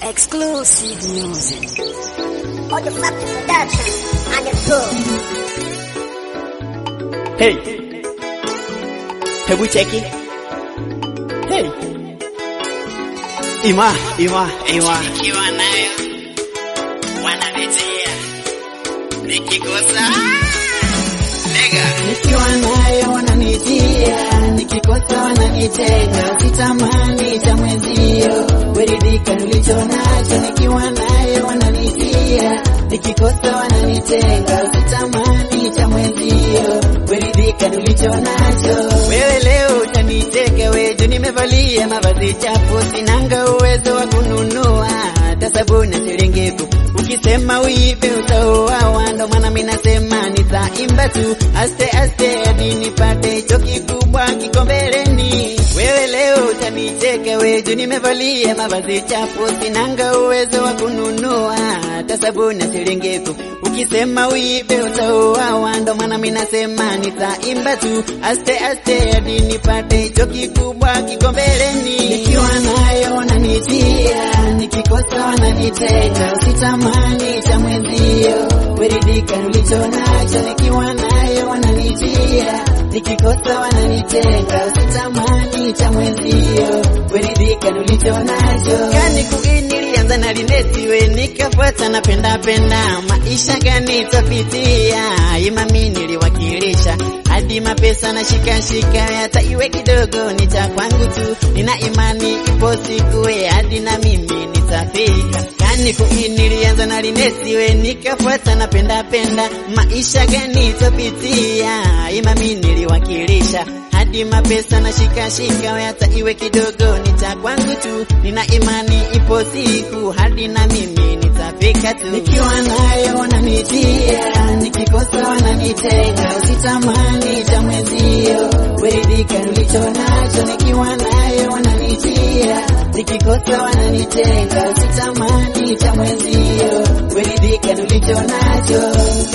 Exclusive music. All the Factory Production and the Pro. Hey, hebu cheki. Hey, Ima. Nikiwa nayo wananitia, nikikosa nega. Nikiwa nayo wananitia, nikikosa wananitenga. Sitamani cha mwenzio, weridhika nilicho nacho. Nikiwa nayo wananitia, nikikosa wananitenga. Sitamani cha mwenzio, weridhika nilicho nacho. Wewe leo utaniteka, wewe nimevalia mavazi chafu, sinanga uwezo wa kununua hata sabuni shilingi. Ukisema uibe utauawa, ndo maana mimi nasema nitaimba tu aste aste hadi nipate hicho kikubwa kiko mbeleni. Wewe leo utanicheka, wewe nimevalia mavazi chafu, sinanga uwezo wa kununua hata sabuni shilingi. Ukisema uibe utauawa, ndo maana mimi nasema nitaimba tu aste aste hadi nipate hicho kikubwa kiko mbeleni. Nikiwa nayo wananitia, nikikosa wananitenga. Sitamani cha mwenzio, weridhika nilicho nacho. Nikiwa nayo wananitia, nikikosa wananitenga. Sitamani cha mwenzio, weridhika nilicho nacho. Gani kuinilianza na lineti, we nikafuata na penda maisha gani tapitia. Imami niliwakilisha hadi mapesa na shika hata iwe kidogo ni cha kwangu tu. Nina imani ipo siku hadi na mimi nitafika. Gani kuinilianza na lineti, we nikafuata na penda maisha gani tapitia. Imami niliwakilisha hadi mapesa na shika hata iwe kidogo ni cha kwangu tu. Nina imani ipo siku hadi na mimi nitafika tu. Nikiwa nayo wananitia, nikikosa wananitenga. Sitamani cha mwenzio, weridhika nilicho nacho. Nikiwa nayo wananitia, nikikosa wananitenga. Sitamani cha mwenzio, weridhika nilicho nacho.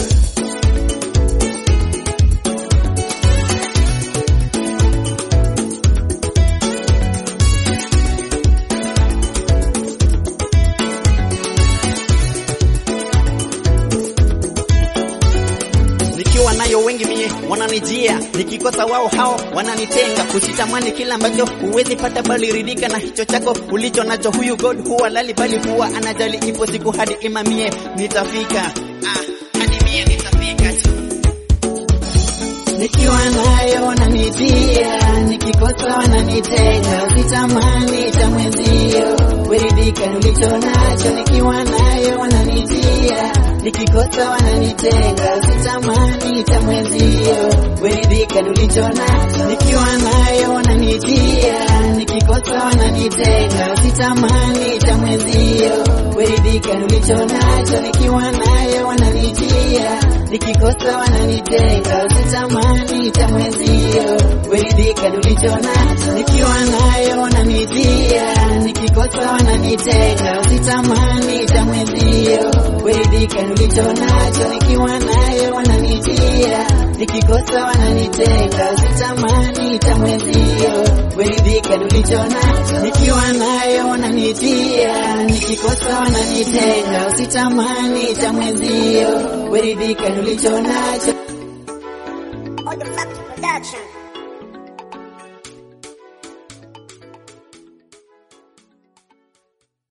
Nikiwa nayo wengi mie wananijia, nikikosa wao hao wananitenga. Kusitamani kila ambacho huwezi pata, bali ridhika na hicho chako ulicho nacho. Huyu God huwa lali bali huwa anajali. Ipo siku hadi imamie nitafika, hadi mie nitafika tu. Nikiwa nayo wananitia, nikikosa wananitenga. Sitamani cha mwenzio, weridhika nilicho nacho. Nikiwa nayo wananitia, nikikosa wananitenga. Sitamani cha mwenzio, weridhika nilicho nacho. Nikiwa nayo wananitia, nikikosa wananitenga. Sitamani cha mwenzio, weridhika nilicho nacho. Nikiwa nayo wananitia, nikikosa wananitenga. Sitamani cha mwenzio, weridhika nilicho nacho. Nikiwa nayo wananitia, nikikosa wananitenga. Sitamani cha mwenzio, weridhika nilicho nacho. Nikiwa nayo wananitia, nikikosa wananitenga. Sitamani cha mwenzio, weridhika nilicho nacho. Nikiwa nayo wananitia, nikikosa wananitenga. Sitamani cha mwenzio, weridhika nilicho nacho. All the Factory Production.